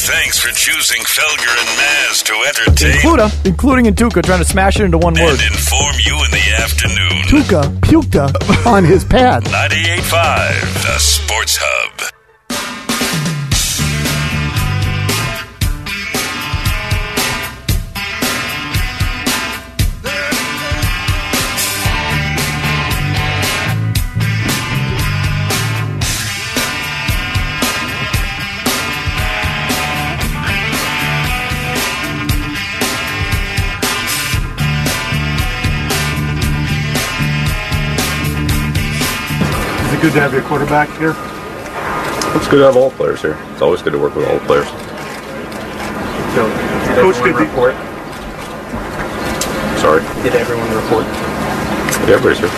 Thanks for choosing Felger and Maz to entertain, including Tuca, trying to smash it into one word. and inform you in the afternoon. Tuca puked on his pad. 98.5, the Sports Hub. Is it good to have your quarterback here? It's good to have all players here. It's always good to work with all the players. So, Coach, did report? Sorry. Did everyone report? Yeah, everybody's here.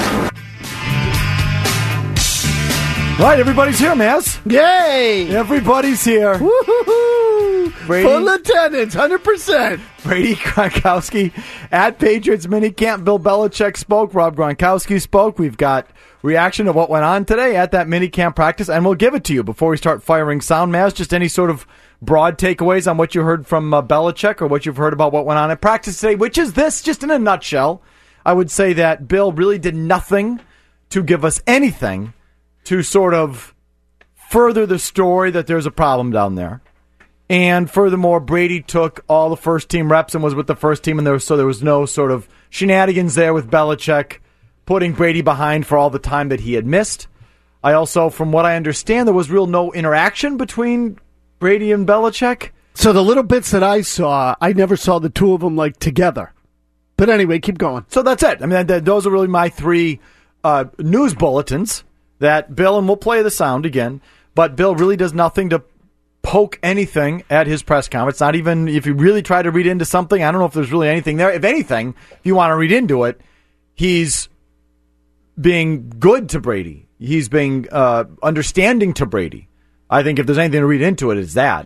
Right, everybody's here, Maz. Yay! Everybody's here. Woo-hoo-hoo! Brady? Full attendance, 100%. Brady Gronkowski at Patriots minicamp. Bill Belichick spoke. Rob Gronkowski spoke. We've got reaction to what went on today at that minicamp practice, and we'll give it to you before we start firing sound. Maz, just any sort of broad takeaways on what you heard from Belichick or what you've heard about what went on at practice today, which is this, just in a nutshell. I would say that Bill really did nothing to give us anything to sort of further the story that there's a problem down there. And furthermore, Brady took all the first-team reps and was with the first team, and there was no sort of shenanigans there with Belichick putting Brady behind for all the time that he had missed. I also, from what I understand, there was no interaction between Brady and Belichick. So the little bits that I saw, I never saw the two of them together. But anyway, keep going. So that's it. I mean, those are really my three news bulletins that Bill, and we'll play the sound again, but Bill really does nothing to poke anything at his press conference. Not even if you really try to read into something. I don't know if there's really anything there. If anything, if you want to read into it, he's being good to Brady. He's being understanding to Brady. I think if there's anything to read into it, it's that.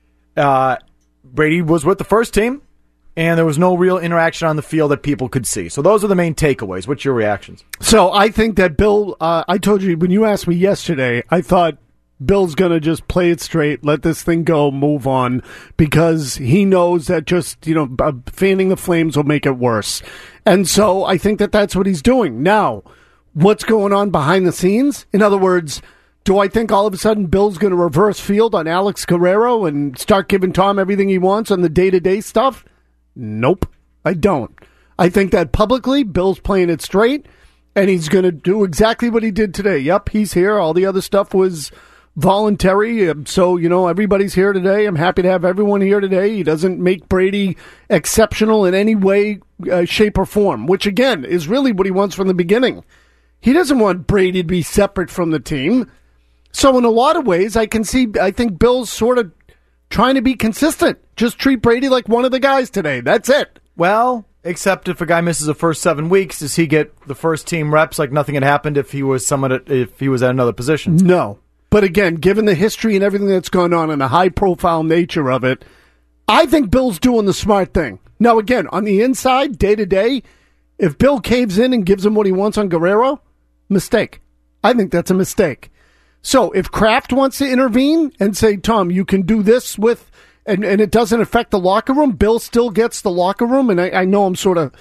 Brady was with the first team, and there was no real interaction on the field that people could see. So those are the main takeaways. What's your reactions? So I think that Bill, I told you, when you asked me yesterday, I thought Bill's going to just play it straight, let this thing go, move on, because he knows that just, fanning the flames will make it worse. And so I think that that's what he's doing. Now, what's going on behind the scenes? In other words, do I think all of a sudden Bill's going to reverse field on Alex Guerrero and start giving Tom everything he wants on the day-to-day stuff? Nope, I don't. I think that publicly, Bill's playing it straight, and he's going to do exactly what he did today. Yep, he's here. All the other stuff was voluntary. So, everybody's here today. I'm happy to have everyone here today. He doesn't make Brady exceptional in any way, shape, or form, which, again, is really what he wants from the beginning. He doesn't want Brady to be separate from the team. So in a lot of ways, I think Bill's sort of trying to be consistent. Just treat Brady like one of the guys today. That's it. Well, except if a guy misses the first 7 weeks, does he get the first team reps like nothing had happened if he was at another position? No. But again, given the history and everything that's gone on and the high-profile nature of it, I think Bill's doing the smart thing. Now, again, on the inside, day-to-day, if Bill caves in and gives him what he wants on Guerrero, mistake. I think that's a mistake. So if Kraft wants to intervene and say, Tom, you can do this with, and it doesn't affect the locker room, Bill still gets the locker room, and I know I'm sort of,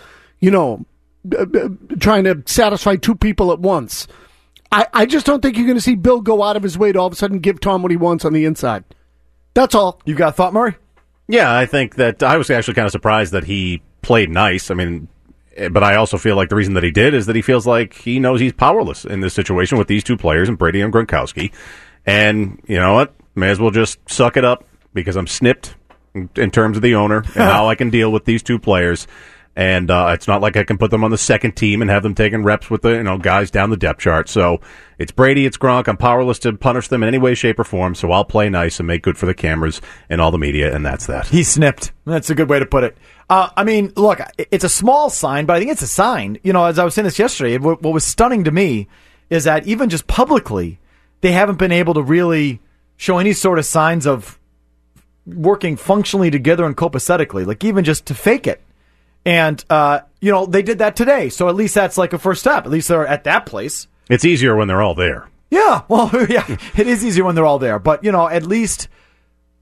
trying to satisfy two people at once. I just don't think you're going to see Bill go out of his way to all of a sudden give Tom what he wants on the inside. That's all. You've got a thought, Murray? Yeah, I think that I was actually kind of surprised that he played nice. I mean, but I also feel like the reason that he did is that he feels like he knows he's powerless in this situation with these two players, and Brady and Gronkowski. And you know what? May as well just suck it up because I'm snipped in terms of the owner and how I can deal with these two players. And it's not like I can put them on the second team and have them taking reps with the guys down the depth chart. So it's Brady, it's Gronk. I'm powerless to punish them in any way, shape, or form. So I'll play nice and make good for the cameras and all the media, and that's that. He's snipped. That's a good way to put it. I mean, look, it's a small sign, but I think it's a sign. As I was saying this yesterday, what was stunning to me is that even just publicly, they haven't been able to really show any sort of signs of working functionally together and copacetically, like even just to fake it. And, they did that today. So at least that's like a first step. At least they're at that place. It's easier when they're all there. Yeah. Well, yeah, it is easier when they're all there. But, at least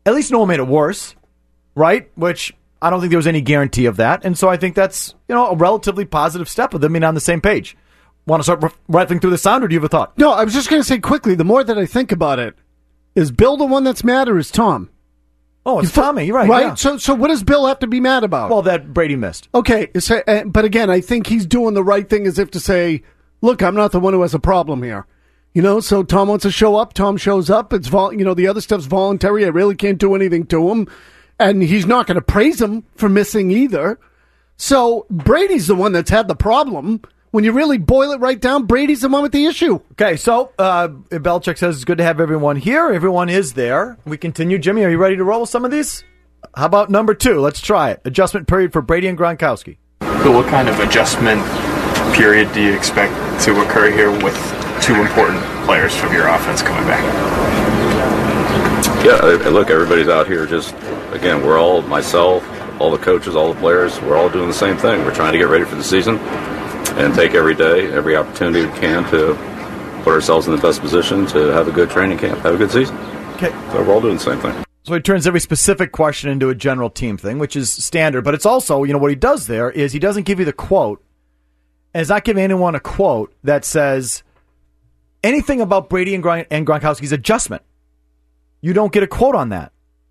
at least no one made it worse, right? Which I don't think there was any guarantee of that. And so I think that's, a relatively positive step of them being on the same page. Want to start rifling through the sound, or do you have a thought? No, I was just going to say quickly, the more that I think about it, is Bill the one that's mad or is Tom? Oh, it's Tommy. You're right. Right? Yeah. So what does Bill have to be mad about? Well, that Brady missed. Okay, so, but again, I think he's doing the right thing as if to say, look, I'm not the one who has a problem here. So Tom wants to show up. Tom shows up. It's the other stuff's voluntary. I really can't do anything to him. And he's not going to praise him for missing either. So Brady's the one that's had the problem. When you really boil it right down, Brady's the one with the issue. Okay, so Belichick says it's good to have everyone here. Everyone is there. We continue. Jimmy, are you ready to roll with some of these? How about number 2? Let's try it. Adjustment period for Brady and Gronkowski. But what kind of adjustment period do you expect to occur here with 2 important players from your offense coming back? Yeah, look, everybody's out here just, again, we're all, myself, all the coaches, all the players, we're all doing the same thing. We're trying to get ready for the season and take every day, every opportunity we can to put ourselves in the best position to have a good training camp, have a good season. Okay. So we're all doing the same thing. So he turns every specific question into a general team thing, which is standard. But it's also, what he does there is he doesn't give you the quote. And he's not giving anyone a quote that says anything about Brady and Gronkowski's adjustment. You don't get a quote on that.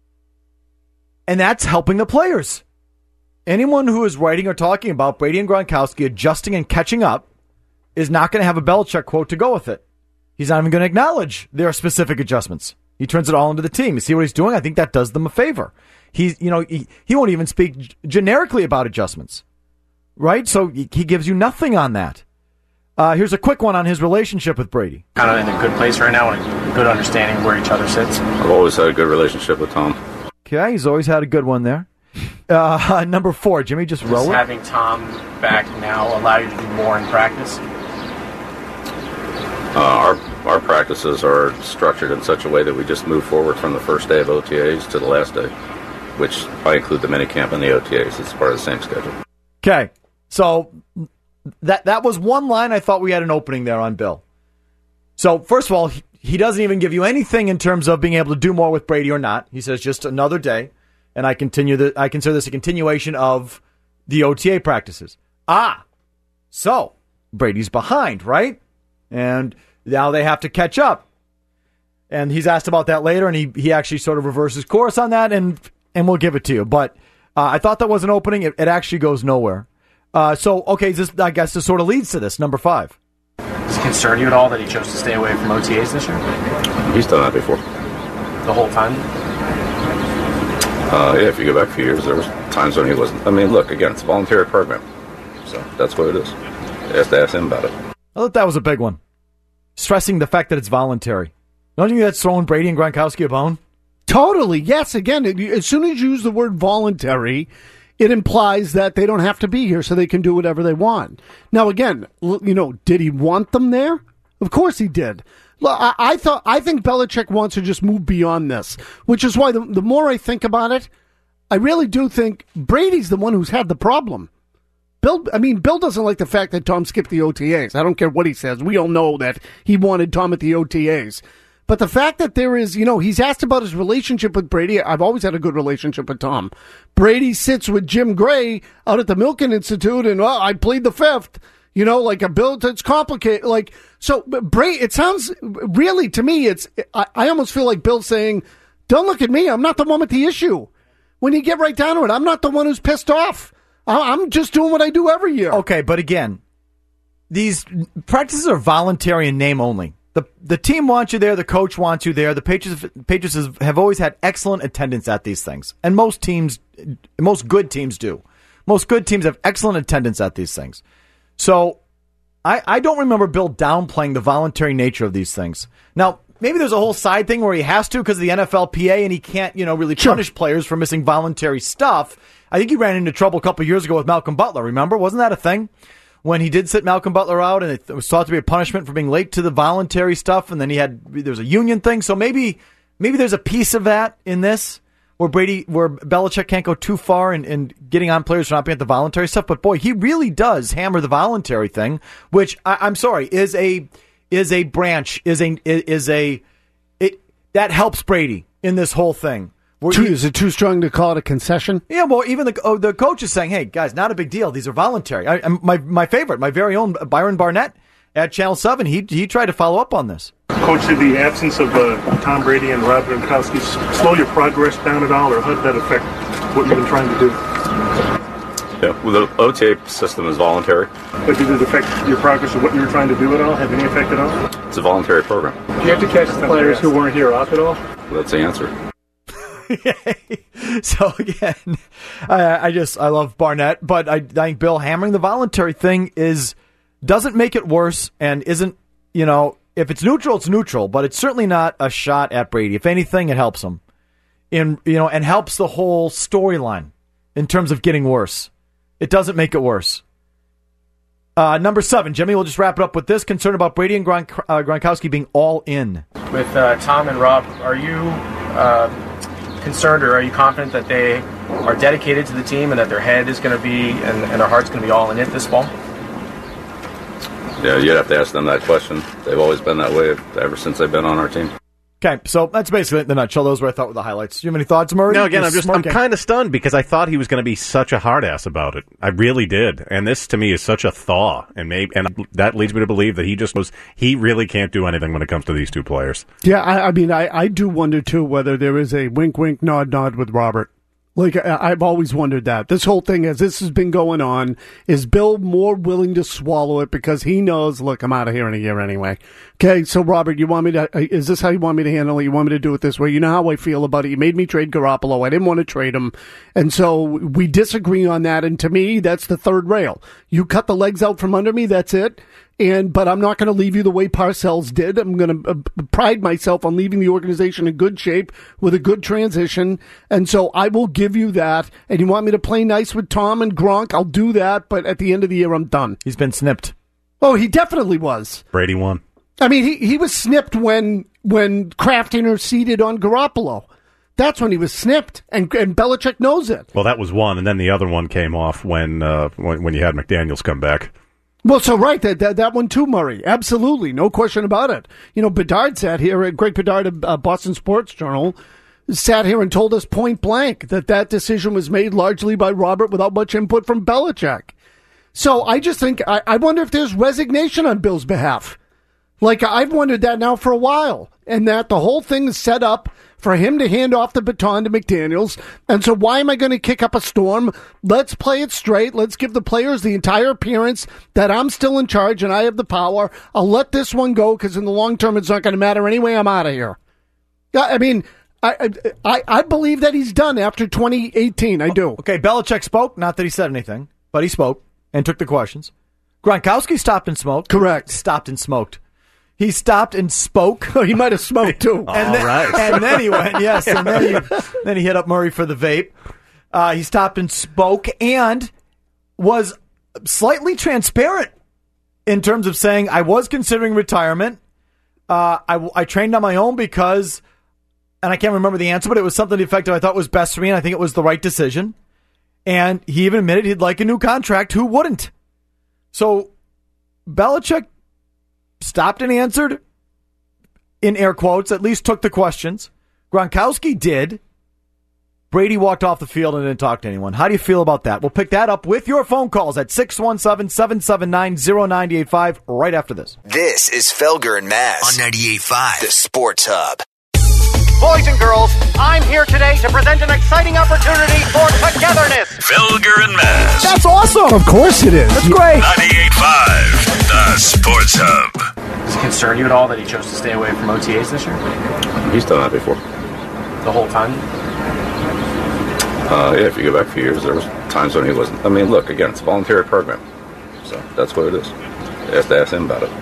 And that's helping the players. Anyone who is writing or talking about Brady and Gronkowski adjusting and catching up is not going to have a Belichick quote to go with it. He's not even going to acknowledge their specific adjustments. He turns it all into the team. You see what he's doing? I think that does them a favor. He won't even speak generically about adjustments, right? So he gives you nothing on that. Here's a quick one on his relationship with Brady. Kind of in a good place right now and a good understanding where each other sits. I've always had a good relationship with Tom. Okay, he's always had a good one there. Number 4, Jimmy, just roll it. Does having Tom back now allow you to do more in practice? Our practices are structured in such a way that we just move forward from the first day of OTAs to the last day, which I include the minicamp and the OTAs. It's part of the same schedule. Okay, so that was one line I thought we had an opening there on Bill. So first of all, he doesn't even give you anything in terms of being able to do more with Brady or not. He says just another day, and I consider this a continuation of the OTA practices. So Brady's behind, right? And now they have to catch up. And he's asked about that later, and he actually sort of reverses course on that, and we'll give it to you. But I thought that was an opening. It actually goes nowhere. Okay, I guess this sort of leads to this, number 5. Does it concern you at all that he chose to stay away from OTAs this year? He's done that before. The whole time? Yeah, if you go back a few years, there was times when he wasn't. I mean, look, again, it's a voluntary program. So that's what it is. You have to ask him about it. I thought that was a big one. Stressing the fact that it's voluntary. Don't you think that's throwing Brady and Gronkowski a bone? Totally. Yes. Again, as soon as you use the word voluntary, it implies that they don't have to be here so they can do whatever they want. Now, again, did he want them there? Of course he did. Look, I think Belichick wants to just move beyond this, which is why the more I think about it, I really do think Brady's the one who's had the problem. Bill doesn't like the fact that Tom skipped the OTAs. I don't care what he says. We all know that he wanted Tom at the OTAs. But the fact that there is, he's asked about his relationship with Brady. I've always had a good relationship with Tom. Brady sits with Jim Gray out at the Milken Institute, and I plead the fifth. Like a bill that's complicated. So Brady, it sounds really to me, I almost feel like Bill saying, don't look at me. I'm not the one with the issue. When you get right down to it, I'm not the one who's pissed off. I'm just doing what I do every year. Okay, but again, these practices are voluntary in name only. The team wants you there. The coach wants you there. The Patriots have always had excellent attendance at these things. And most good teams do. Most good teams have excellent attendance at these things. So I don't remember Bill downplaying the voluntary nature of these things. Now, maybe there's a whole side thing where he has to because of the NFLPA and he can't, really punish players for missing voluntary stuff. I think he ran into trouble a couple years ago with Malcolm Butler, remember? Wasn't that a thing? When he did sit Malcolm Butler out and it was thought to be a punishment for being late to the voluntary stuff, and then there's a union thing. So maybe there's a piece of that in this where Belichick can't go too far in getting on players for not being at the voluntary stuff. But boy, he really does hammer the voluntary thing, which I'm sorry, is a branch, that helps Brady in this whole thing. Is it too strong to call it a concession? Yeah, well, even the coach is saying, hey, guys, not a big deal. These are voluntary. My favorite, my very own Byron Barnett at Channel 7, he tried to follow up on this. Coach, did the absence of Tom Brady and Rob Gronkowski slow your progress down at all, or how did that affect what you've been trying to do? Yeah, well, the OTA system is voluntary. But did it affect your progress of what you were trying to do at all? Have any effect at all? It's a voluntary program. Do you have to catch the players who weren't here off at all? Well, that's the answer. So again, I love Barnett, but I think Bill hammering the voluntary thing doesn't make it worse and isn't, if it's neutral, it's neutral, but it's certainly not a shot at Brady. If anything, it helps him and helps the whole storyline in terms of getting worse. It doesn't make it worse. Number 7, Jimmy, we'll just wrap it up with this concern about Brady and Gronkowski being all in. With Tom and Rob, are you concerned, or are you confident that they are dedicated to the team and that their head is going to be and their heart's going to be all in it this fall? Yeah, you'd have to ask them that question. They've always been that way ever since they've been on our team. Okay, so that's basically the nutshell. Those were, I thought, were the highlights. Do you have any thoughts, Murray? No, again, I'm kind of stunned because I thought he was going to be such a hard ass about it. I really did, and this to me is such a thaw, and that leads me to believe that he really can't do anything when it comes to these two players. Yeah, I do wonder too whether there is a wink, wink, nod, nod with Robert. Like, I've always wondered that. This whole thing, as this has been going on, is Bill more willing to swallow it because he knows, look, I'm out of here in a year anyway. Okay, so Robert, is this how you want me to handle it? You want me to do it this way? You know how I feel about it. You made me trade Garoppolo. I didn't want to trade him. And so we disagree on that. And to me, that's the third rail. You cut the legs out from under me, that's it. But I'm not going to leave you the way Parcells did. I'm going to pride myself on leaving the organization in good shape with a good transition. And so I will give you that. And you want me to play nice with Tom and Gronk? I'll do that. But at the end of the year, I'm done. He's been snipped. Oh, he definitely was. Brady won. I mean, he was snipped when Kraft interceded on Garoppolo. That's when he was snipped, and Belichick knows it. Well, that was one, and then the other one came off when you had McDaniels come back. Well, so right, that one too, Murray. Absolutely, no question about it. Bedard sat here, Greg Bedard of Boston Sports Journal, sat here and told us point blank that decision was made largely by Robert without much input from Belichick. So I just think, I wonder if there's resignation on Bill's behalf. Like, I've wondered that now for a while, and that the whole thing is set up for him to hand off the baton to McDaniels. And so why am I going to kick up a storm? Let's play it straight. Let's give the players the entire appearance that I'm still in charge and I have the power. I'll let this one go because in the long term, it's not going to matter anyway. I'm out of here. I mean, I believe that he's done after 2018. I do. Okay, Belichick spoke. Not that he said anything, but he spoke and took the questions. Gronkowski stopped and smoked. Correct. Stopped and smoked. He stopped and spoke. Oh, he might have smoked too. And then he went, yes. And then he hit up Murray for the vape. He stopped and spoke and was slightly transparent in terms of saying, I was considering retirement. I trained on my own because, and I can't remember the answer, but it was something to the effect of I thought was best for me, and I think it was the right decision. And he even admitted he'd like a new contract. Who wouldn't? So Belichick stopped and answered, in air quotes, at least took the questions. Gronkowski did. Brady walked off the field and didn't talk to anyone. How do you feel about that? We'll pick that up with your phone calls at 617-779-0985 right after this. This is Felger and Maz on 98.5, the Sports Hub. Boys and girls, I'm here today to present an exciting opportunity for togetherness. Felger and Maz. That's awesome. Of course it is. That's great. 98.5, the Sports Hub. Does it concern you at all that he chose to stay away from OTAs this year? He's done that before. The whole time? Yeah, if you go back a few years, there was times when he wasn't. I mean, look, again, it's a voluntary program. So that's what it is. You have to ask him about it.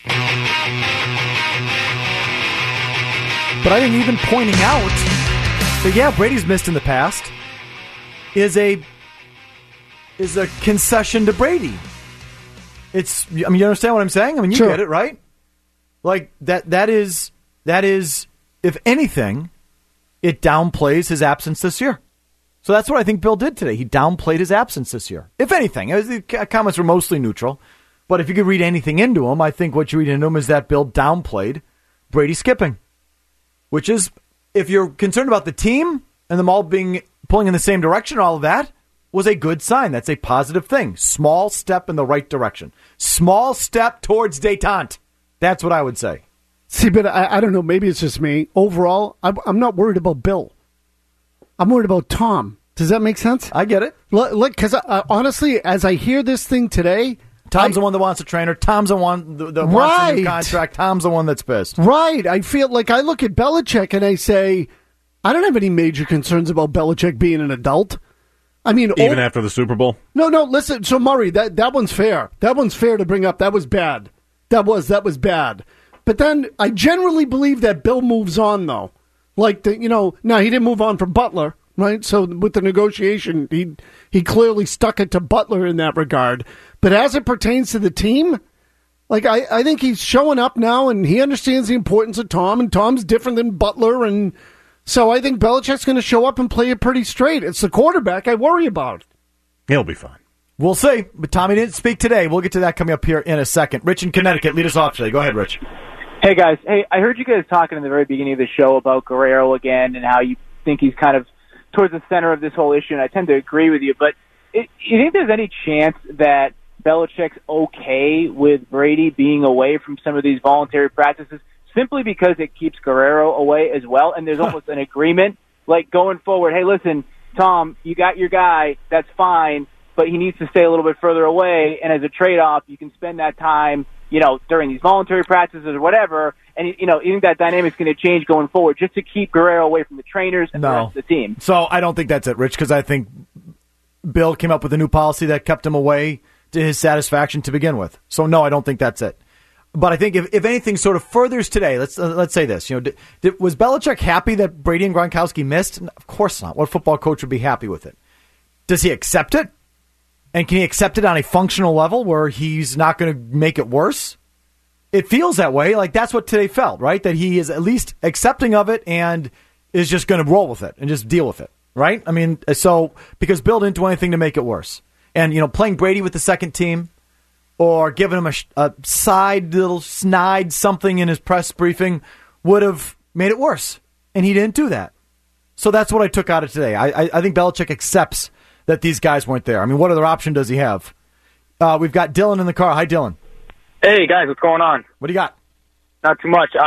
But I think even pointing out that, yeah, Brady's missed in the past is a concession to Brady. It's, I mean, you understand what I'm saying? I mean, you Sure. get it, right? Like, that is, if anything, it downplays his absence this year. So that's what I think Bill did today. He downplayed his absence this year. If anything, the comments were mostly neutral. But if you could read anything into him, I think what you read into him is that Bill downplayed Brady skipping. Which is, if you're concerned about the team, and them all pulling in the same direction, all of that was a good sign. That's a positive thing. Small step in the right direction. Small step towards détente. That's what I would say. See, but I don't know. Maybe it's just me. Overall, I'm not worried about Bill. I'm worried about Tom. Does that make sense? I get it. Look, because honestly, as I hear this thing today, Tom's the one that wants a trainer. Tom's the one that wants a new contract. Tom's the one that's pissed. Right. I feel like I look at Belichick and I say, I don't have any major concerns about Belichick being an adult. I mean, even after the Super Bowl? No, listen. So, Murray, that one's fair. That one's fair to bring up. That was bad. That was bad. But then I generally believe that Bill moves on, though. Like, now he didn't move on from Butler, right? So with the negotiation, he clearly stuck it to Butler in that regard. But as it pertains to the team, like I think he's showing up now, and he understands the importance of Tom, and Tom's different than Butler, and so I think Belichick's going to show up and play it pretty straight. It's the quarterback I worry about. He'll be fine. We'll see. But Tommy didn't speak today. We'll get to that coming up here in a second. Rich in Connecticut, lead us off today. Go ahead, Rich. Hey, guys. Hey, I heard you guys talking in the very beginning of the show about Guerrero again and how you think he's kind of towards the center of this whole issue, and I tend to agree with you. But you think there's any chance that Belichick's okay with Brady being away from some of these voluntary practices simply because it keeps Guerrero away as well, and there's almost an agreement, like going forward, hey, listen, Tom, you got your guy, that's fine, but he needs to stay a little bit further away, and as a trade-off, you can spend that time, during these voluntary practices or whatever, and, you think that dynamic's going to change going forward just to keep Guerrero away from the trainers and the rest of the team. So I don't think that's it, Rich, because I think Bill came up with a new policy that kept him away to his satisfaction to begin with. So, no, I don't think that's it. But I think if anything sort of furthers today, let's say this. Was Belichick happy that Brady and Gronkowski missed? Of course not. What football coach would be happy with it? Does he accept it? And can he accept it on a functional level where he's not going to make it worse? It feels that way. Like that's what today felt, right? That he is at least accepting of it and is just going to roll with it and just deal with it, right? I mean, so because Bill didn't do anything to make it worse. And, playing Brady with the second team or giving him a side little snide something in his press briefing would have made it worse. And he didn't do that. So that's what I took out of today. I think Belichick accepts that these guys weren't there. I mean, what other option does he have? We've got Dylan in the car. Hi, Dylan. Hey, guys, what's going on? What do you got? Not too much.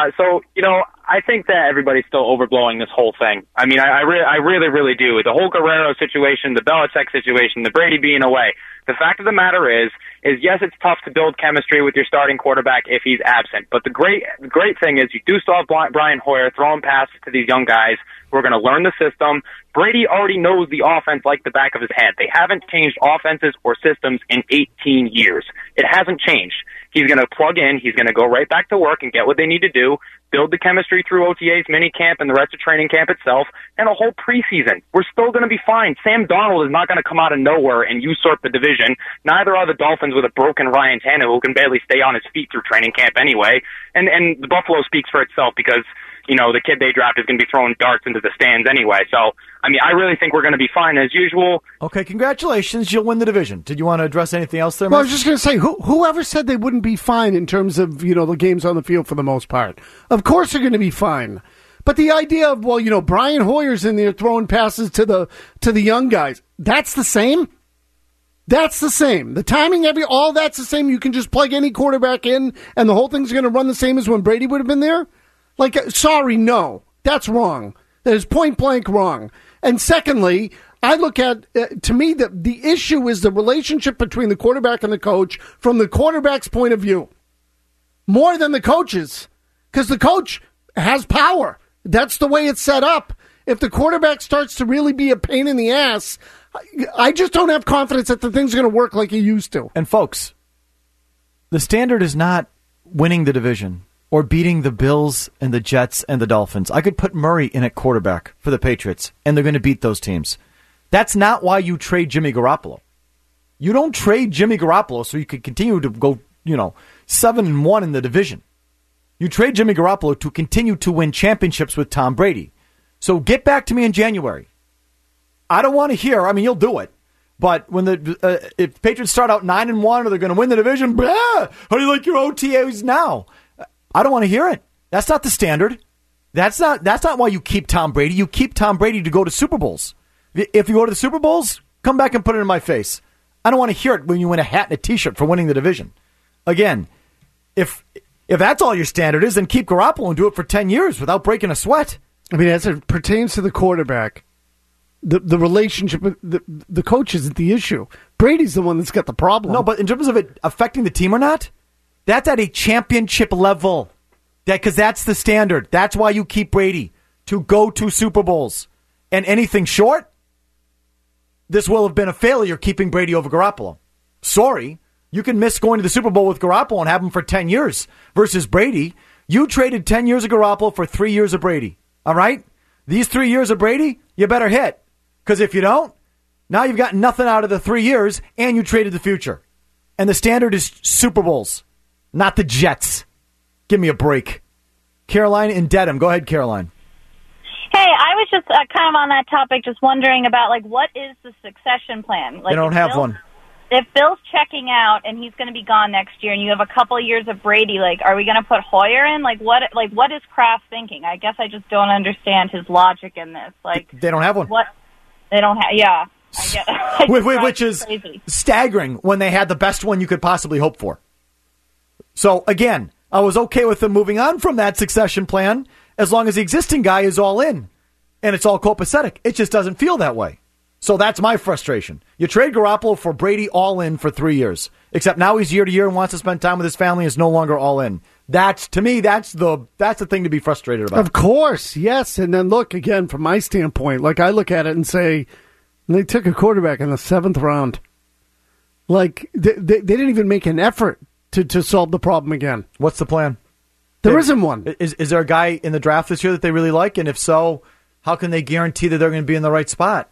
I think that everybody's still overblowing this whole thing. I mean, I really, really do. The whole Guerrero situation, the Belichick situation, the Brady being away. The fact of the matter is yes, it's tough to build chemistry with your starting quarterback if he's absent. But the great thing is you do still have Brian Hoyer throwing passes to these young guys who are going to learn the system. Brady already knows the offense like the back of his hand. They haven't changed offenses or systems in 18 years. It hasn't changed. He's going to plug in. He's going to go right back to work and get what they need to do, build the chemistry through OTAs, minicamp, and the rest of training camp itself, and a whole preseason. We're still going to be fine. Sam Darnold is not going to come out of nowhere and usurp the division. Neither are the Dolphins with a broken Ryan Tannehill who can barely stay on his feet through training camp anyway. And the Buffalo speaks for itself because, the kid they draft is going to be throwing darts into the stands anyway. So, I mean, I really think we're going to be fine as usual. Okay, congratulations. You'll win the division. Did you want to address anything else there, Well, I was just going to say, whoever said they wouldn't be fine in terms of, the games on the field for the most part? Of course they're going to be fine. But the idea of, Brian Hoyer's in there throwing passes to the young guys, that's the same? That's the same. The timing, all that's the same. You can just plug any quarterback in and the whole thing's going to run the same as when Brady would have been there? Like, sorry, no. That's wrong. That is point blank wrong. And secondly, I look at, to me, the issue is the relationship between the quarterback and the coach from the quarterback's point of view. More than the coach's. Because the coach has power. That's the way it's set up. If the quarterback starts to really be a pain in the ass, I just don't have confidence that the thing's going to work like it used to. And folks, the standard is not winning the division or beating the Bills and the Jets and the Dolphins. I could put Murray in at quarterback for the Patriots, and they're going to beat those teams. That's not why you trade Jimmy Garoppolo. You don't trade Jimmy Garoppolo so you could continue to go, 7-1 in the division. You trade Jimmy Garoppolo to continue to win championships with Tom Brady. So get back to me in January. I don't want to hear, you'll do it. But when if Patriots start out 9-1 or they're going to win the division, how do you like your OTAs now? I don't want to hear it. That's not the standard. That's not why you keep Tom Brady. You keep Tom Brady to go to Super Bowls. If you go to the Super Bowls, come back and put it in my face. I don't want to hear it when you win a hat and a T-shirt for winning the division. Again, if that's all your standard is, then keep Garoppolo and do it for 10 years without breaking a sweat. I mean, as it pertains to the quarterback, the relationship with the coach isn't the issue. Brady's the one that's got the problem. No, but in terms of it affecting the team or not, that's at a championship level. Because that's the standard. That's why you keep Brady, to go to Super Bowls. And anything short, this will have been a failure keeping Brady over Garoppolo. Sorry, you can miss going to the Super Bowl with Garoppolo and have him for 10 years versus Brady. You traded 10 years of Garoppolo for 3 years of Brady. All right? These 3 years of Brady, you better hit. Because if you don't, now you've got nothing out of the 3 years and you traded the future. And the standard is Super Bowls, not the Jets. Give me a break. Caroline in Dedham. Go ahead, Caroline. Hey, I was just kind of on that topic, just wondering about, what is the succession plan? They don't have one. If Bill's checking out and he's going to be gone next year and you have a couple of years of Brady, are we going to put Hoyer in? What is Kraft thinking? I guess I just don't understand his logic in this. They don't have one. What? They don't have, yeah. I get, which is crazy. Staggering when they had the best one you could possibly hope for. So, again, I was okay with them moving on from that succession plan as long as the existing guy is all in and it's all copacetic. It just doesn't feel that way. So that's my frustration. You trade Garoppolo for Brady all in for 3 years, except now he's year to year and wants to spend time with his family, is no longer all in. To me, that's the thing to be frustrated about. Of course, yes. And then look, again, from my standpoint, I look at it and say, they took a quarterback in the 7th round. They didn't even make an effort to solve the problem again. What's the plan? There isn't one. Is there a guy in the draft this year that they really like? And if so, how can they guarantee that they're going to be in the right spot?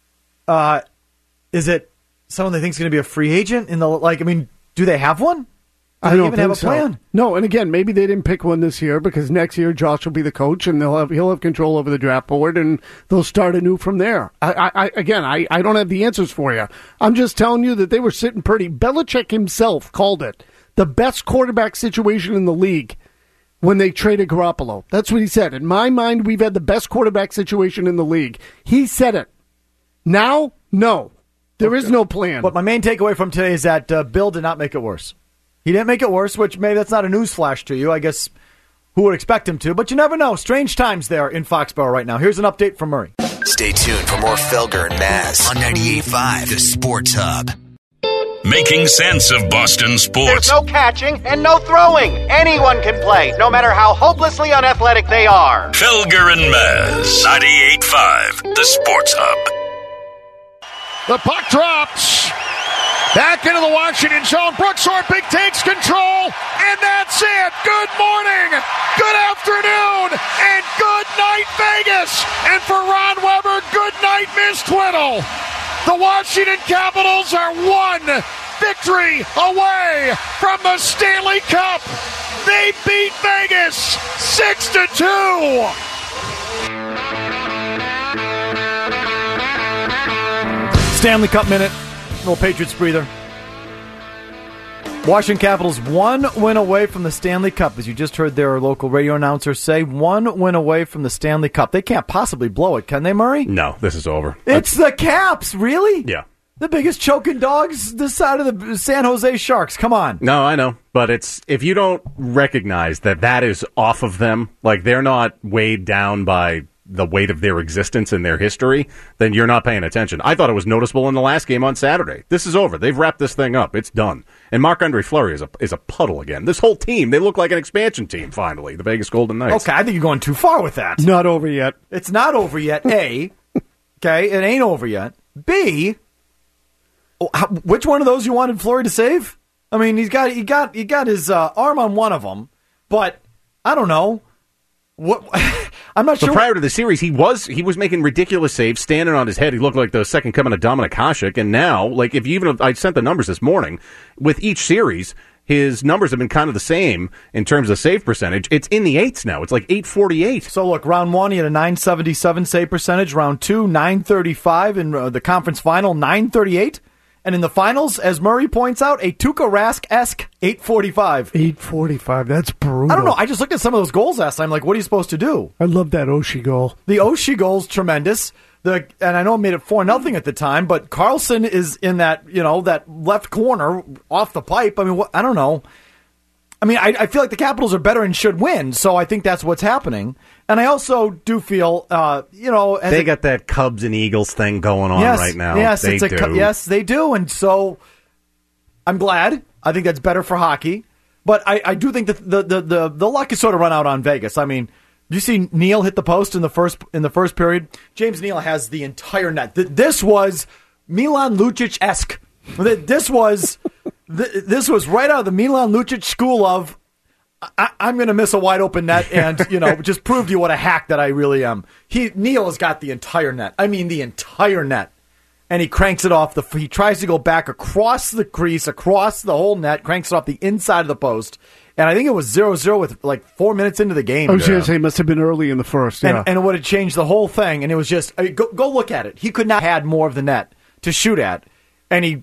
Is it someone they think is going to be a free agent? Do they have one? Do they even have a plan? No, and again, maybe they didn't pick one this year because next year Josh will be the coach and he'll have control over the draft board and they'll start anew from there. I don't have the answers for you. I'm just telling you that they were sitting pretty. Belichick himself called it the best quarterback situation in the league when they traded Garoppolo. That's what he said. In my mind, we've had the best quarterback situation in the league. He said it. Now, no. There is no plan. But my main takeaway from today is that Bill did not make it worse. He didn't make it worse, which maybe that's not a news flash to you. I guess who would expect him to? But you never know. Strange times there in Foxborough right now. Here's an update from Murray. Stay tuned for more Felger and Maz on 98.5, the Sports Hub. Making sense of Boston sports. There's no catching and no throwing. Anyone can play, no matter how hopelessly unathletic they are. Felger and Maz, 98.5, the Sports Hub. The puck drops. Back into the Washington zone. Brooks Orpik takes control, and that's it. Good morning, good afternoon, and good night, Vegas. And for Ron Weber, good night, Miss Twiddle. The Washington Capitals are one victory away from the Stanley Cup. They beat Vegas 6-2. Stanley Cup minute. Little Patriots breather. Washington Capitals 1 win away from the Stanley Cup, as you just heard their local radio announcer say. 1 win away from the Stanley Cup. They can't possibly blow it, can they, Murray? No, this is over. It's the Caps, really? Yeah. The biggest choking dogs this side of the San Jose Sharks. Come on. No, I know. But if you don't recognize that is off of them, they're not weighed down by the weight of their existence and their history, then you're not paying attention. I thought it was noticeable in the last game on Saturday. This is over. They've wrapped this thing up. It's done. And Marc-Andre Fleury is a puddle again. This whole team, they look like an expansion team, finally, the Vegas Golden Knights. Okay, I think you're going too far with that. Not over yet. It's not over yet, A. Okay, it ain't over yet. B, which one of those you wanted Fleury to save? I mean, he got his arm on one of them, but I don't know. What I'm not sure. Prior to the series, he was making ridiculous saves, standing on his head. He looked like the second coming of Dominik Hasek. And now, I sent the numbers this morning. With each series, his numbers have been kind of the same in terms of save percentage. It's in the 8s now. It's 848. So look, round 1, he had a 977 save percentage. Round 2, 935. In the conference final, 938. And in the finals, as Murray points out, a Tuukka Rask-esque 8:45. 8:45. That's brutal. I don't know. I just looked at some of those goals last time. Like, what are you supposed to do? I love that Oshie goal. The Oshie goal's tremendous. And I know it made it 4-0 at the time, but Carlson is in that, that left corner off the pipe. I mean, I don't know. I mean, I feel like the Capitals are better and should win, so I think that's what's happening. And I also do feel, they got that Cubs and Eagles thing going on right now. Yes, they do. Yes, they do. And so I'm glad. I think that's better for hockey. But I do think that the luck is sort of run out on Vegas. I mean, do you see Neal hit the post in the first period? James Neal has the entire net. This was Milan Lucic-esque. This was right out of the Milan Lucic school of, I'm going to miss a wide open net and, just prove to you what a hack that I really am. Neal has got the entire net. I mean, the entire net. And he cranks it off. He tries to go back across the crease, across the whole net, cranks it off the inside of the post. And I think it was 0-0 with like 4 minutes into the game. I was going to say it must have been early in the first. Yeah. And it would have changed the whole thing. And it was just, go look at it. He could not have had more of the net to shoot at. And he,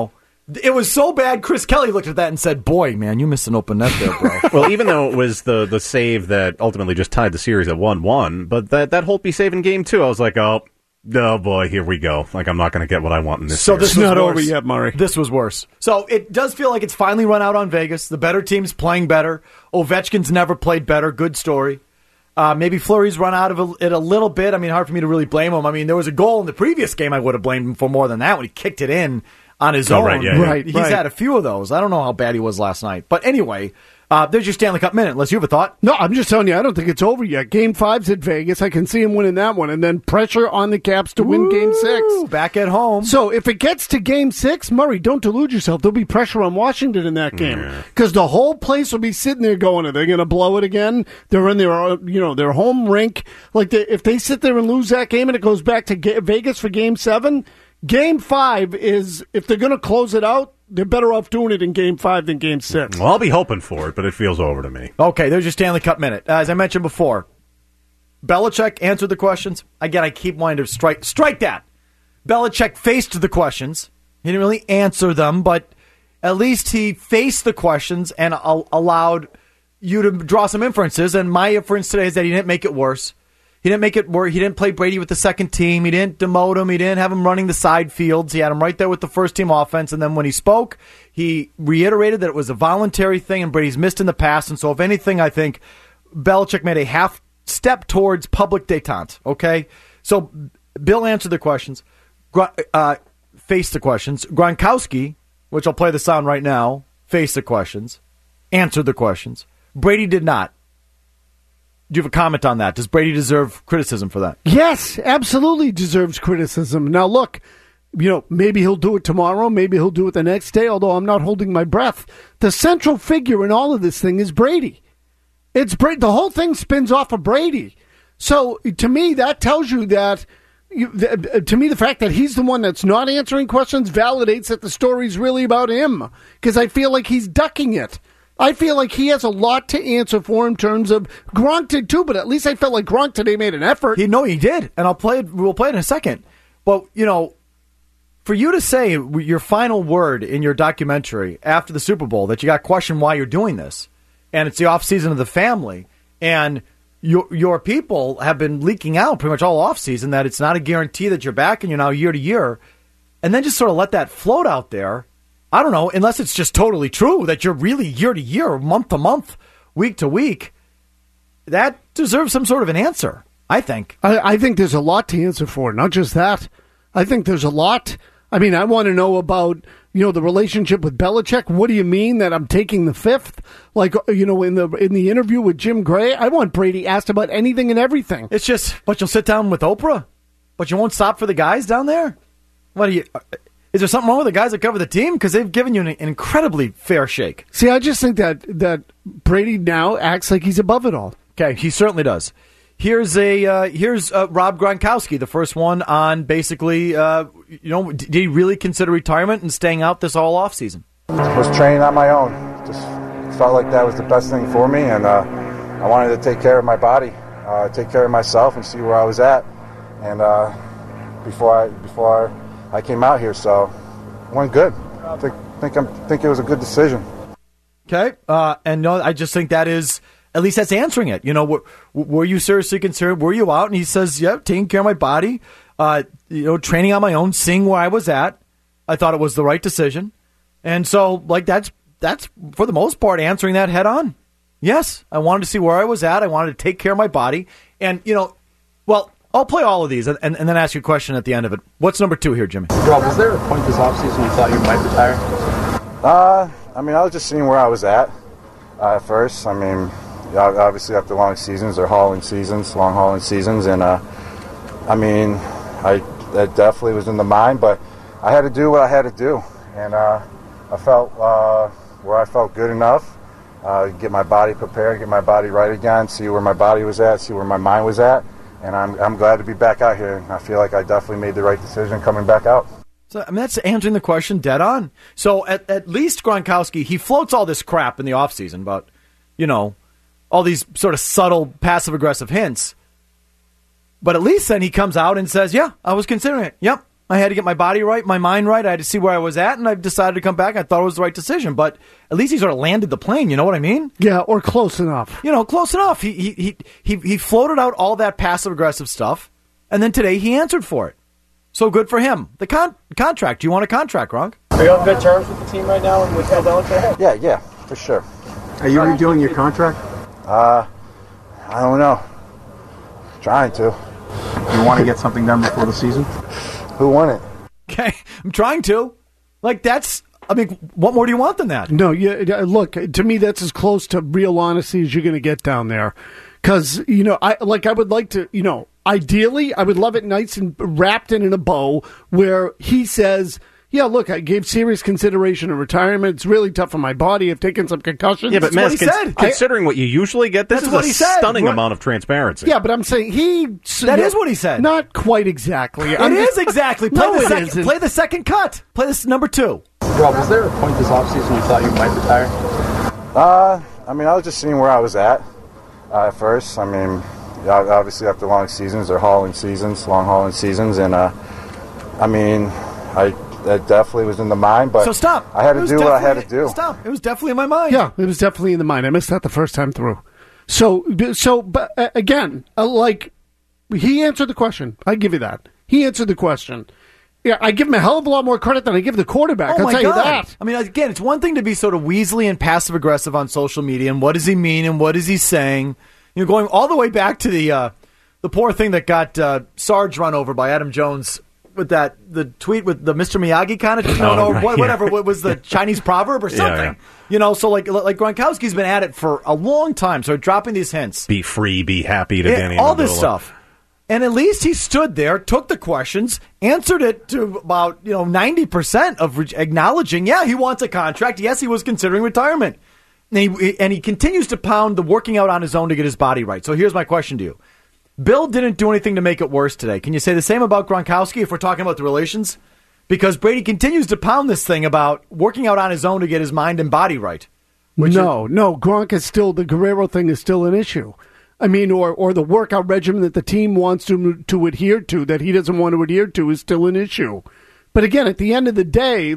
it was so bad, Chris Kelly looked at that and said, boy, man, you missed an open net there, bro. Well, even though it was the save that ultimately just tied the series at 1-1, but that Holtby save in game 2, I was like, oh boy, here we go. Like, I'm not going to get what I want in this series. This is not over yet, Murray. This was worse. So it does feel like it's finally run out on Vegas. The better team's playing better. Ovechkin's never played better. Good story. Maybe Fleury's run out of it a little bit. I mean, hard for me to really blame him. I mean, there was a goal in the previous game I would have blamed him for more than that when he kicked it in on his own. Right. He's had a few of those. I don't know how bad he was last night. But anyway, there's your Stanley Cup minute, unless you have a thought. No, I'm just telling you, I don't think it's over yet. Game 5's at Vegas. I can see him winning that one. And then pressure on the Caps to win Game 6. Back at home. So if it gets to Game 6, Murray, don't delude yourself. There'll be pressure on Washington in that game. Because the whole place will be sitting there going, are they going to blow it again? They're in their home rink. Like, if they sit there and lose that game and it goes back to Vegas for Game 7, Game 5 is, if they're going to close it out, they're better off doing it in Game 5 than Game 6. Well, I'll be hoping for it, but it feels over to me. Okay, there's your Stanley Cup minute. As I mentioned before, Belichick answered the questions. Again, I keep wanting to strike that. Belichick faced the questions. He didn't really answer them, but at least he faced the questions and allowed you to draw some inferences. And my inference today is that he didn't make it worse. He didn't make it work. He didn't play Brady with the second team. He didn't demote him. He didn't have him running the side fields. He had him right there with the first team offense. And then when he spoke, he reiterated that it was a voluntary thing and Brady's missed in the past. And so if anything, I think Belichick made a half step towards public détente. Okay? So Bill answered the questions, faced the questions. Gronkowski, which I'll play the sound right now, faced the questions, answered the questions. Brady did not. Do you have a comment on that? Does Brady deserve criticism for that? Yes, absolutely deserves criticism. Now, look, maybe he'll do it tomorrow. Maybe he'll do it the next day, although I'm not holding my breath. The central figure in all of this thing is Brady. It's the whole thing spins off of Brady. So, to me, that tells you that, to me, the fact that he's the one that's not answering questions validates that the story's really about him, because I feel like he's ducking it. I feel like he has a lot to answer for in terms of Gronk did too, but at least I felt like Gronk today made an effort. He did, and we'll play it in a second. But, for you to say your final word in your documentary after the Super Bowl, that you got questioned why you're doing this, and it's the offseason of the family, and your people have been leaking out pretty much all offseason that it's not a guarantee that you're back and you're now year to year, and then just sort of let that float out there. I don't know, unless it's just totally true that you're really year to year, month to month, week to week. That deserves some sort of an answer, I think. I think there's a lot to answer for, not just that. I think there's a lot. I mean, I want to know about, the relationship with Belichick. What do you mean that I'm taking the fifth? Like, in the interview with Jim Gray, I want Brady asked about anything and everything. It's just, but you'll sit down with Oprah? But you won't stop for the guys down there? Is there something wrong with the guys that cover the team? Because they've given you an incredibly fair shake. See, I just think that Brady now acts like he's above it all. Okay, he certainly does. Here's Rob Gronkowski, the first one on basically, did he really consider retirement and staying out this all offseason? I was training on my own. Just felt like that was the best thing for me, and I wanted to take care of my body, take care of myself, and see where I was at. And before I came out here, so went good. I think it was a good decision. Okay, and no, I just think that is, at least that's answering it. You know, were you seriously concerned? Were you out? And he says, yeah, taking care of my body, training on my own, seeing where I was at. I thought it was the right decision. And so, like, that's for the most part answering that head on. Yes, I wanted to see where I was at. I wanted to take care of my body. And, I'll play all of these and then ask you a question at the end of it. What's number 2 here, Jimmy? Rob, was there a point this offseason you thought you might retire? I was just seeing where I was at first. Obviously after long seasons or long hauling seasons. And, that definitely was in the mind. But I had to do what I had to do. And I felt where I felt good enough. Get my body prepared, get my body right again, see where my body was at, see where my mind was at. And I'm glad to be back out here. I feel like I definitely made the right decision coming back out. So, that's answering the question dead on. So at least Gronkowski, he floats all this crap in the offseason about, all these sort of subtle passive-aggressive hints. But at least then he comes out and says, yeah, I was considering it. Yep, I had to get my body right, my mind right. I had to see where I was at, and I decided to come back. I thought it was the right decision. But at least he sort of landed the plane, you know what I mean? Yeah, or close enough. Close enough. He floated out all that passive-aggressive stuff, and then today he answered for it. So good for him. The contract. Do you want a contract, Gronk? Are you on good terms with the team right now and with Bill Belichick? Yeah, for sure. Are you redoing your contract? I don't know. Trying to. You want to get something done before the season? Who won it? Okay, I'm trying to. What more do you want than that? No, look, to me, that's as close to real honesty as you're going to get down there. Because, I would like to, ideally, I would love it nice and wrapped in a bow where he says, yeah, look, I gave serious consideration of retirement. It's really tough on my body. I've taken some concussions. Yeah, but Maz, considering what you usually get, this is a stunning amount of transparency. Yeah, but I'm saying that is what he said. Not quite exactly. It is exactly. Play the second cut. Play this number 2. Rob, was there a point this offseason you thought you might retire? I was just seeing where I was at first. Obviously after long hauling seasons. And, that definitely was in the mind, but so stop. I had to do what I had to do. Stop. It was definitely in my mind. Yeah, it was definitely in the mind. I missed that the first time through. But again, he answered the question. I give you that. He answered the question. Yeah, I give him a hell of a lot more credit than I give the quarterback. I'll tell you that. Again, it's one thing to be sort of weaselly and passive-aggressive on social media, and what does he mean, and what is he saying? Going all the way back to the poor thing that got Sarge run over by Adam Jones with the tweet with the Mr. Miyagi kind of whatever. What was the Chinese proverb or something? Yeah. So like Gronkowski's been at it for a long time. So dropping these hints, be free, be happy to Danny, all this stuff, and at least he stood there, took the questions, answered it to about 90% of acknowledging. Yeah, he wants a contract. Yes, he was considering retirement, and he continues to pound the working out on his own to get his body right. So here's my question to you. Bill didn't do anything to make it worse today. Can you say the same about Gronkowski if we're talking about the relations? Because Brady continues to pound this thing about working out on his own to get his mind and body right. No, Gronk is still, the Guerrero thing is still an issue. Or the workout regimen that the team wants to adhere to, that he doesn't want to adhere to, is still an issue. But again, at the end of the day, if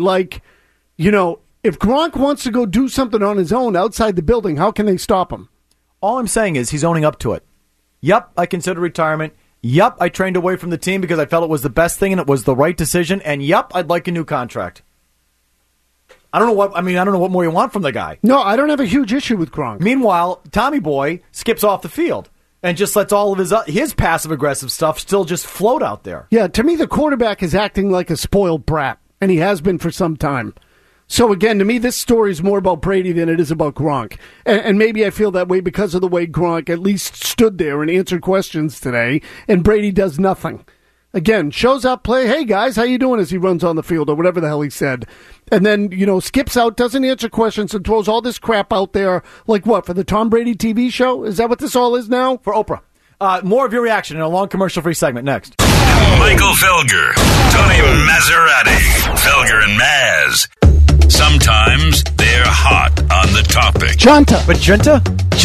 Gronk wants to go do something on his own outside the building, how can they stop him? All I'm saying is he's owning up to it. Yep, I considered retirement. Yep, I trained away from the team because I felt it was the best thing and it was the right decision. And yep, I'd like a new contract. I don't know what more you want from the guy. No, I don't have a huge issue with Gronk. Meanwhile, Tommy Boy skips off the field and just lets all of his passive-aggressive stuff still just float out there. Yeah, to me, the quarterback is acting like a spoiled brat, and he has been for some time. So again, to me, this story is more about Brady than it is about Gronk. And maybe I feel that way because of the way Gronk at least stood there and answered questions today, and Brady does nothing. Again, shows up, play, hey guys, how you doing, as he runs on the field, or whatever the hell he said. And then, skips out, doesn't answer questions, and throws all this crap out there, like what, for the Tom Brady TV show? Is that what this all is now? For Oprah. More of your reaction in a long commercial-free segment next. Michael Felger, Tony Maserati, Felger and Maz. Sometimes they're hot on the topic. Junta. But Junta?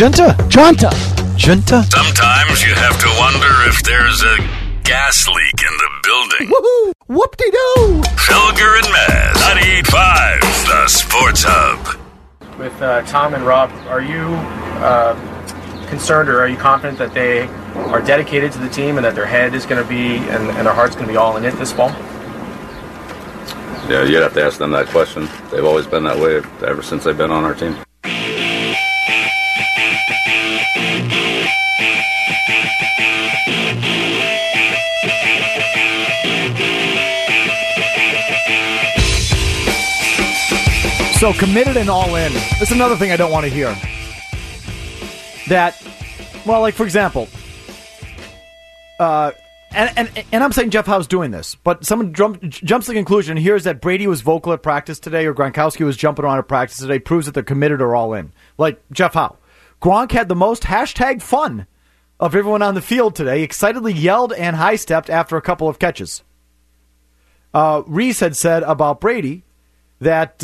Sometimes you have to wonder if there's a gas leak in the building. Woohoo! Whoop-de-doo! Felger and Maz, Tom and Rob, are you concerned or are you confident that they are dedicated to the team and that their head is going to be and their heart's going to be all in it this fall? Yeah, you'd have to ask them that question. They've always been that way ever since they've been on our team. So committed and all in. That's another thing I don't want to hear. That, well, like for example, and I'm saying Jeff Howe's doing this, but someone jumps to the conclusion and hears that Brady was vocal at practice today or Gronkowski was jumping around at practice today, proves that they're committed or all in. Like Jeff Howe. Gronk had the most hashtag fun of everyone on the field today, excitedly yelled and high-stepped after a couple of catches. Reese had said about Brady that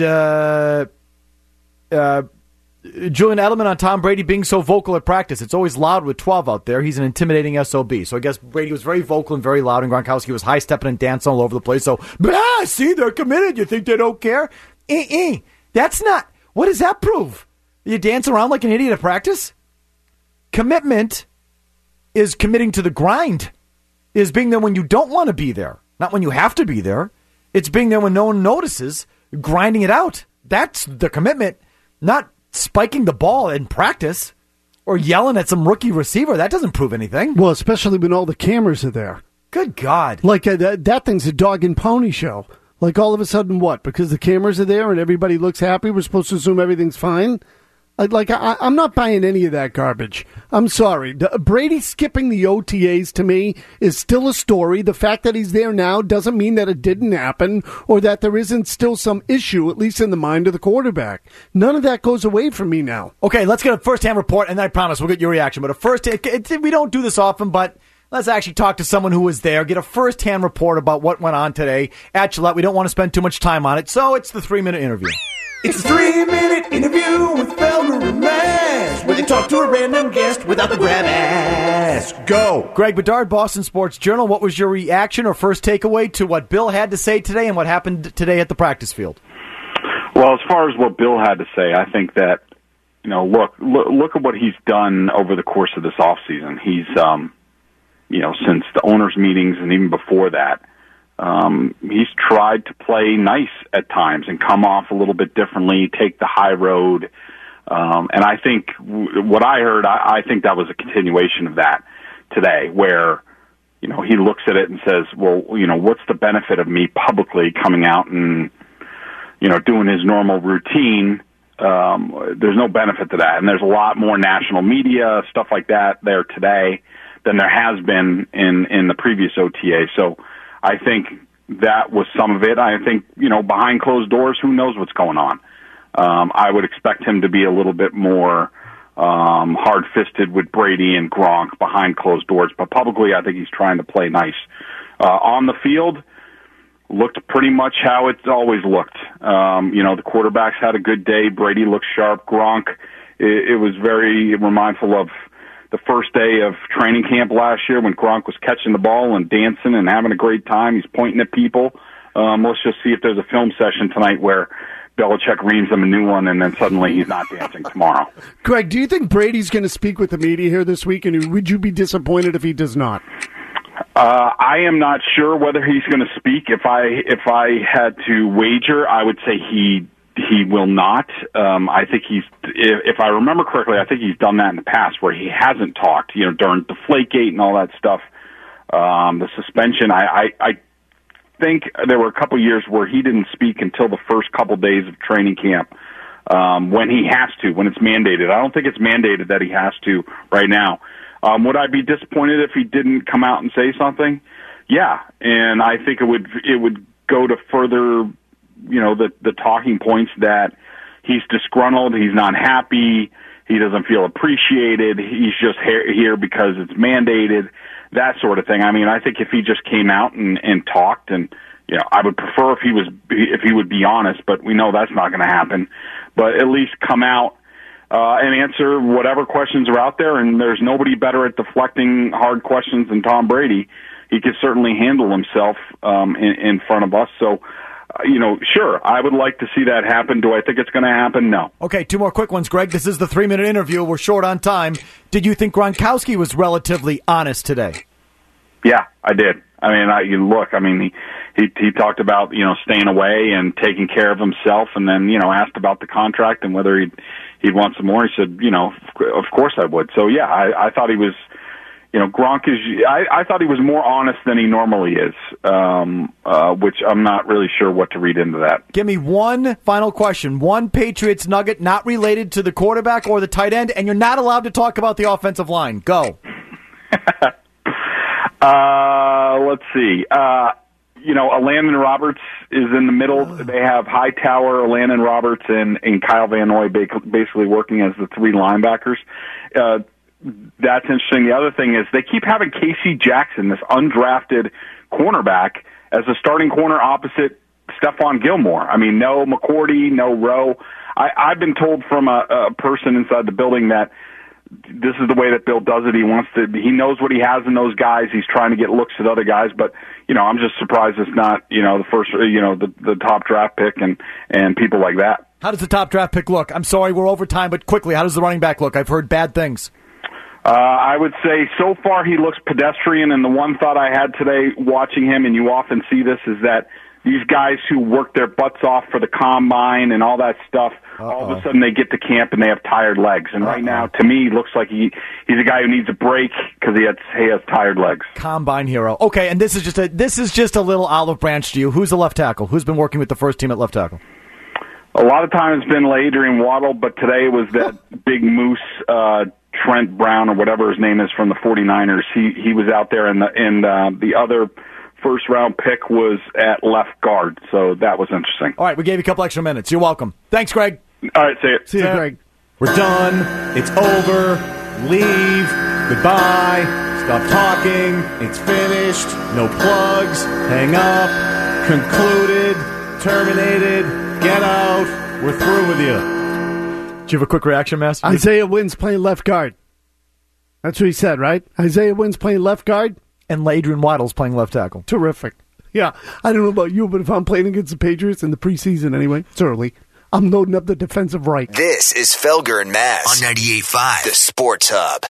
Julian Edelman on Tom Brady being so vocal at practice. It's always loud with 12 out there. He's an intimidating SOB. So I guess Brady was very vocal and very loud, and Gronkowski was high-stepping and dancing all over the place. So, see, they're committed. You think they don't care? That's not... What does that prove? You dance around like an idiot at practice? Commitment is committing to the grind. Is being there when you don't want to be there. Not when you have to be there. It's being there when no one notices, grinding it out. That's the commitment, not spiking the ball in practice or yelling at some rookie receiver. That doesn't prove anything. Well, especially when all the cameras are there. Good God. Like that thing's a dog and pony show. Like all of a sudden what? Because the cameras are there and everybody looks happy, we're supposed to assume everything's fine? I'm not buying any of that garbage. I'm sorry. Brady skipping the OTAs to me is still a story. The fact that he's there now doesn't mean that it didn't happen or that there isn't still some issue, at least in the mind of the quarterback. None of that goes away from me now. Okay, let's get a first-hand report, and I promise we'll get your reaction. But we don't do this often, but let's actually talk to someone who was there, get a first-hand report about what went on today at Gillette. We don't want to spend too much time on it, so it's the 3-minute interview. It's a 3-minute interview with Felger and Maz, where they talk to a random guest without the grab ass. Go. Greg Bedard, Boston Sports Journal. What was your reaction or first takeaway to what Bill had to say today and what happened today at the practice field? Well, as far as what Bill had to say, I think that, look at what he's done over the course of this offseason. He's, since the owners' meetings and even before that, he's tried to play nice at times and come off a little bit differently, take the high road. And I think what I heard, I think that was a continuation of that today, where, he looks at it and says, well, what's the benefit of me publicly coming out and, doing his normal routine? There's no benefit to that. And there's a lot more national media, stuff like that there today than there has been in the previous OTA. So I think that was some of it. I think, behind closed doors, who knows what's going on. I would expect him to be a little bit more hard-fisted with Brady and Gronk behind closed doors. But publicly, I think he's trying to play nice. On the field, looked pretty much how it's always looked. The quarterbacks had a good day. Brady looked sharp. Gronk, it was very mindful of the first day of training camp last year when Gronk was catching the ball and dancing and having a great time. He's pointing at people. Let's just see if there's a film session tonight where Belichick reams him a new one and then suddenly he's not dancing tomorrow. Greg, do you think Brady's going to speak with the media here this week, and would you be disappointed if he does not? I am not sure whether he's going to speak. If I had to wager, I would say he will not. I think if I remember correctly, I think he's done that in the past where he hasn't talked, during Deflategate and all that stuff, the suspension. I think there were a couple years where he didn't speak until the first couple days of training camp, when he has to, when it's mandated. I don't think it's mandated that he has to right now. Would I be disappointed if he didn't come out and say something? Yeah, and I think it would go to further, the talking points that he's disgruntled, he's not happy, he doesn't feel appreciated, he's just here because it's mandated, that sort of thing. I mean, I think if he just came out and talked, and I would prefer if he would be honest, but we know that's not going to happen. But at least come out and answer whatever questions are out there, and there's nobody better at deflecting hard questions than Tom Brady. He could certainly handle himself in front of us. So Sure, I would like to see that happen. Do I think it's going to happen? No. Okay, 2 more quick ones, Greg. This is the 3-minute interview. We're short on time. Did you think Gronkowski was relatively honest today? Yeah, I did. I mean, he talked about, staying away and taking care of himself, and then, asked about the contract and whether he'd want some more. He said, of course I would. So, yeah, I thought he was, Gronk is, I thought he was more honest than he normally is, which I'm not really sure what to read into that. Give me one final question. One Patriots nugget not related to the quarterback or the tight end, and you're not allowed to talk about the offensive line. Go. Let's see. Landon Roberts is in the middle. They have Hightower, Landon Roberts, and Kyle Van Noy basically working as the 3 linebackers. That's interesting. The other thing is they keep having Casey Jackson, this undrafted cornerback, as a starting corner opposite Stephon Gilmore. I mean, no McCourty, no Rowe. I've been told from a person inside the building that this is the way that Bill does it. He knows what he has in those guys. He's trying to get looks at other guys, but I'm just surprised it's not, the first, the top draft pick and people like that. How does the top draft pick look? I'm sorry, we're over time, but quickly, how does the running back look? I've heard bad things. I would say so far he looks pedestrian, and the one thought I had today watching him, and you often see this, is that these guys who work their butts off for the combine and all that stuff, all of a sudden they get to camp and they have tired legs. And right now, to me, looks like he's a guy who needs a break because he has tired legs. Combine hero. Okay, and this is just a little olive branch to you. Who's the left tackle? Who's been working with the first team at left tackle? A lot of times it's been Adrian Waddle, but today was that big moose, Trent Brown or whatever his name is from the 49ers. He was out there, and the other first-round pick was at left guard, so that was interesting. All right, we gave you a couple extra minutes. You're welcome. Thanks, Greg. All right, see you. See you, Greg. We're done. It's over. Leave. Goodbye. Stop talking. It's finished. No plugs. Hang up. Concluded. Terminated. Get out. We're through with you. Do you have a quick reaction, Master? Isaiah Wynn's playing left guard. That's what he said, right? Isaiah Wynn's playing left guard. And Adrian Waddle's playing left tackle. Terrific. Yeah, I don't know about you, but if I'm playing against the Patriots in the preseason anyway, it's early, I'm loading up the defensive right. This is Felger and Maz on 98.5, the Sports Hub.